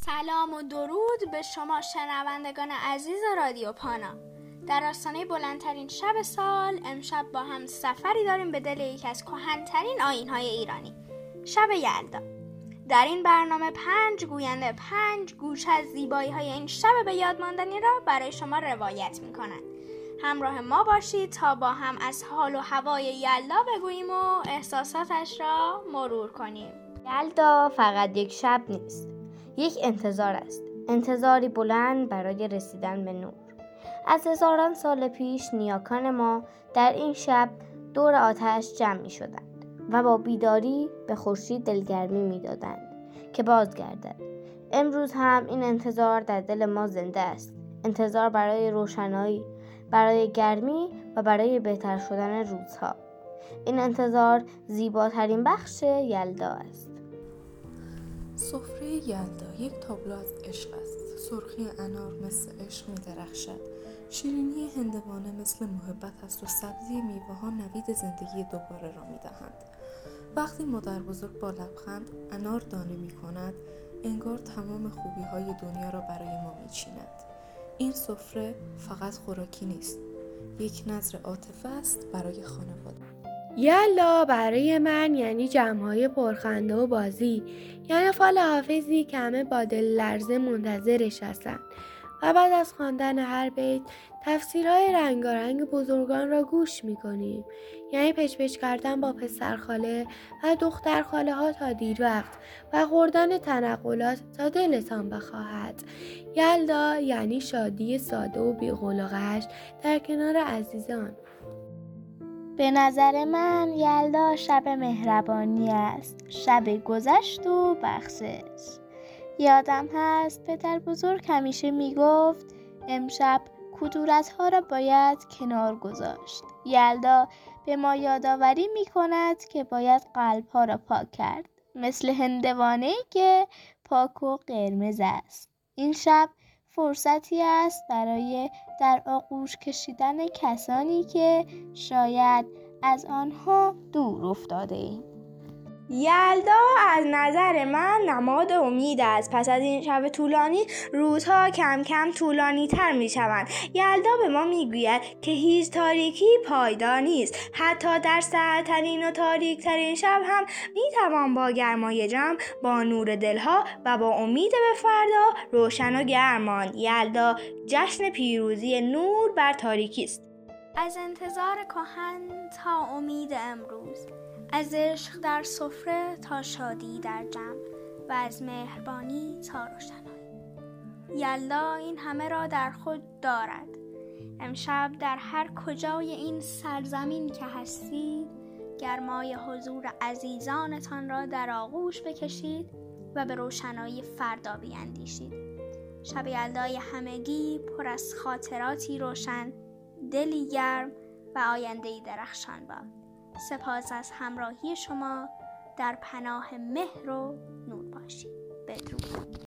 سلام و درود به شما شنوندگان عزیز رادیو پانا. در آستانه بلندترین شب سال امشب با هم سفری داریم به دل یکی از کهن‌ترین آیین‌های ایرانی، شب یلدا. در این برنامه 5 گوینده 5 گوشه از زیبایی‌های این شب به یاد ماندنی را برای شما روایت می‌کنند. همراه ما باشید تا با هم از حال و هوای یلدا بگوییم و احساساتش را مرور کنیم. یلدا فقط یک شب نیست، یک انتظار است، انتظاری بلند برای رسیدن به نور. از هزاران سال پیش نیاکان ما در این شب دور آتش جمع می شدند و با بیداری به خورشید دلگرمی می دادند که بازگردد. امروز هم این انتظار در دل ما زنده است، انتظار برای روشنایی، برای گرمی و برای بهتر شدن روزها. این انتظار زیباترین بخش یلدا است. سفره یلدا یک تابلو از عشق است. سرخی انار مثل عشق می درخشد. شیرینی هندوانه مثل محبت است و سبزی میوه ها نوید زندگی دوباره را می دهند. وقتی مادر بزرگ با لبخند انار دانه می کند، انگار تمام خوبی های دنیا را برای ما می چیند. این سفره فقط خوراکی نیست، یک نذر عاطفه است برای خانواده. یلدا برای من یعنی جمع‌های پرخنده و بازی، یعنی فال حافظی که همه با دل لرزه منتظرش هستن و بعد از خواندن هر بیت تفسیرهای رنگارنگ بزرگان را گوش می‌کنیم، یعنی پچ کردن با پسرخاله و دخترخاله ها تا دیر وقت و خوردن تنقلات تا دلتان بخواهد. یلدا یعنی شادی ساده و بی‌غلغش در کنار عزیزان. به نظر من یلدا شب مهربانی است، شب گذشت و بخشش. یادم هست پدر بزرگ همیشه میگفت امشب کدورت‌ها را باید کنار گذاشت. یلدا به ما یادآوری میکند که باید قلب‌ها را پاک کرد، مثل هندوانه‌ای که پاک و قرمز است. این شب فرصتی است برای در آغوش کشیدن کسانی که شاید از آنها دور افتاده ایم. یلدا از نظر من نماد امید است. پس از این شب طولانی روزها کم کم طولانی تر می شوند. یلدا به ما می گوید که هیچ تاریکی پایدار نیست. حتی در سردترین و تاریک ترین شب هم می توان با گرمای جمع، با نور دلها و با امید به فردا روشن و گرم ماند. یلدا جشن پیروزی نور بر تاریکی است. از انتظار کهن تا امید امروز، از عشق در سفره تا شادی در جمع و از مهربانی تا روشنایی. یلدا این همه را در خود دارد. امشب در هر کجای این سرزمین که هستید، گرمای حضور عزیزانتان را در آغوش بکشید و به روشنایی فردا بیندیشید. شب یلدای همگی پر از خاطراتی روشن، دلی گرم و آینده‌ای درخشان باد. سپاس از همراهی شما. در پناه مهر و نور باشید. بدرود.